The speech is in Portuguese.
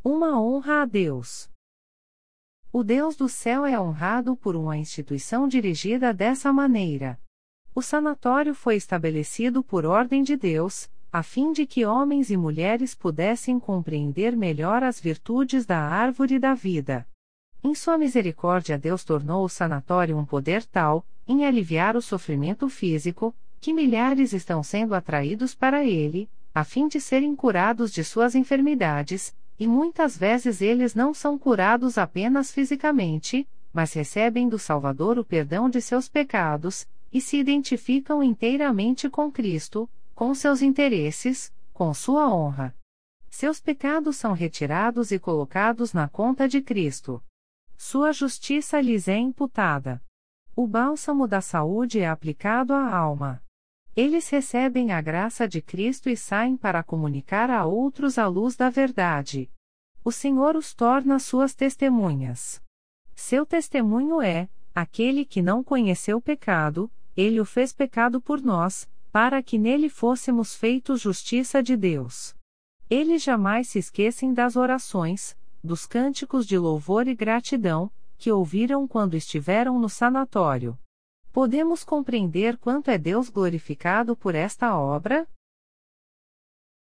Uma honra a Deus. O Deus do céu é honrado por uma instituição dirigida dessa maneira. O sanatório foi estabelecido por ordem de Deus, a fim de que homens e mulheres pudessem compreender melhor as virtudes da árvore da vida. Em sua misericórdia, Deus tornou o sanatório um poder tal, em aliviar o sofrimento físico, que milhares estão sendo atraídos para ele, a fim de serem curados de suas enfermidades, e muitas vezes eles não são curados apenas fisicamente, mas recebem do Salvador o perdão de seus pecados, e se identificam inteiramente com Cristo, com seus interesses, com sua honra. Seus pecados são retirados e colocados na conta de Cristo. Sua justiça lhes é imputada. O bálsamo da saúde é aplicado à alma. Eles recebem a graça de Cristo e saem para comunicar a outros a luz da verdade. O Senhor os torna suas testemunhas. Seu testemunho é: aquele que não conheceu pecado, ele o fez pecado por nós, para que nele fôssemos feitos justiça de Deus. Eles jamais se esquecem das orações, dos cânticos de louvor e gratidão, que ouviram quando estiveram no sanatório. Podemos compreender quanto é Deus glorificado por esta obra?